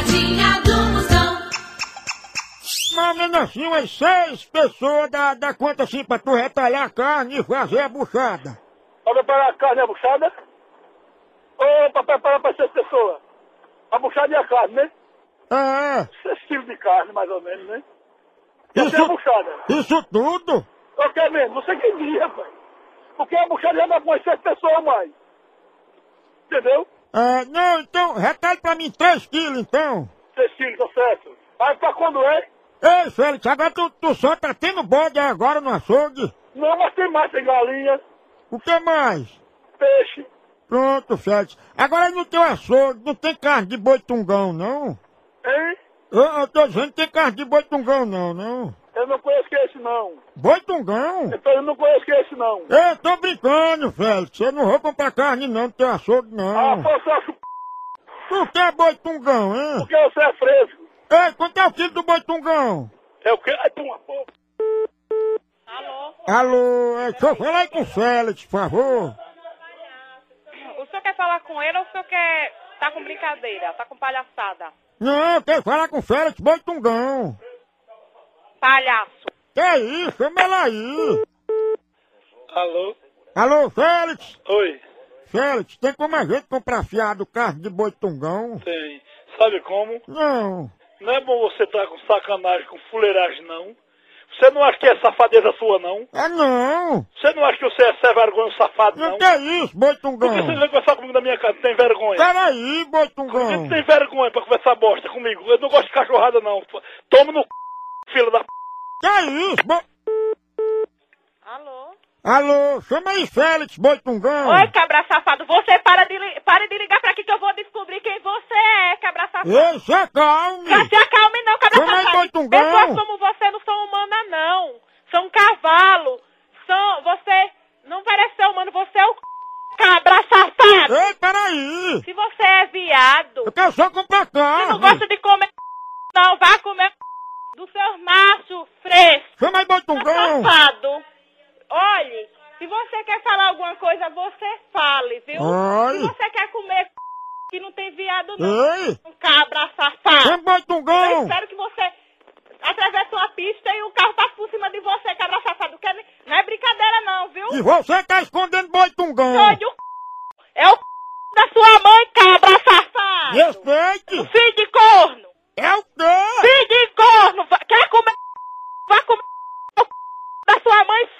Pegadinha do Moção. Mais ou menos assim, umas 6 pessoas dá conta assim pra tu retalhar a carne e fazer a buchada. Pra preparar a carne e a buchada? Ou pra preparar pra 6 pessoas? A buchada e a carne, né? É. 6 quilos de carne, mais ou menos, né? E tem a buchada. Isso tudo? Eu quero mesmo, você quem diz, rapaz. Porque a buchada já dá pra umas 7 pessoas a mais. Entendeu? É, não, então, retalhe pra mim 3 quilos, então. 6 quilos, tá certo. Aí pra quando é? Ei, Félix, agora tu só tá tendo bode agora no açougue? Não, mas tem mais, tem galinha, O que mais? peixe. Pronto, Félix. Agora no teu açougue não tem carne de boi tungão, não? Hein? Eu tô dizendo que tem carne de boi tungão, não. Eu não conheço que é esse, não. Boi tungão? Então eu não conheço que é esse, não. Eu tô brincando, Félix. Eu não vou comprar carne não do teu açougue, Ah, não. pô, você acha Por que é boi tungão, hein? porque você é fresco. Ei, quanto é o quilo do boi tungão? É o quê? Ai, pô, pô. Alô, deixa eu falar aí com o Félix, por favor. O senhor quer falar com ele ou o senhor quer... tá com brincadeira, tá com palhaçada? Não, eu quero falar com o Félix, boi tungão. Palhaço. Que isso, chama ela aí. Alô? Alô, Félix? Oi, Félix, tem como a gente comprar fiado carne de boi tungão? tem. Sabe como? Não. Não é bom você estar com sacanagem, com fuleiragem, não. Você não acha que é safadeza sua, não? É não. Você não acha que você é sem vergonha, safado, não? Não que isso, boi Por que tungão? você vem conversar comigo na minha casa? Tem vergonha? Peraí, boi Por que tungão. tu tem vergonha pra conversar bosta comigo? Eu não gosto de cachorrada, não. Toma no c... filho da p... Que isso, boi... Alô? Alô, chama aí Félix, boi tungão. Oi, cabra safado, você para de ligar pra aqui que eu vou descobrir quem você é, cabra safado. Ei, se acalme. Não se acalme não, cabra Chama aí, safado. boi tungão. Pessoas como você não são humanas, não. São cavalo. Você não parece ser humano, você é o cabra safado. Ei, peraí. Se você é viado, Eu quero só comprar você não carne. gosta de comer não, vá comer do seu macho fresco. Chama aí, boi tungão. Safado. Olhe, se você quer falar alguma coisa, você fale, viu? Oi. Se você quer comer que não tem viado não, Ei, um cabra safado. chama boi Eu tungão. espero que você atravesse uma pista e o carro passe por cima de você, cabra safado. Não é brincadeira não, viu? E você tá escondendo boi tungão. Doido, é o da sua mãe, cabra safado. Respeite. Filho de corno. É o quê? Filho de corno. Quer comer? Vai comer o da sua mãe,